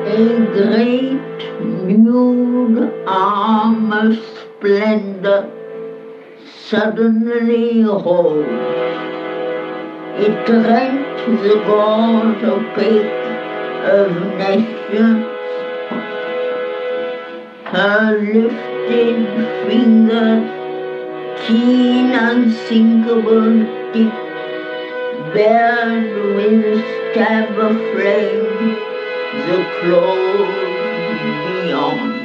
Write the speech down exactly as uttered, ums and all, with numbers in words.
A great nude arm of splendor suddenly rose. It rent the gauze opaque of nations. Her lifted fingers, keen, unsinkable tip, bared with stab of flame the close beyond.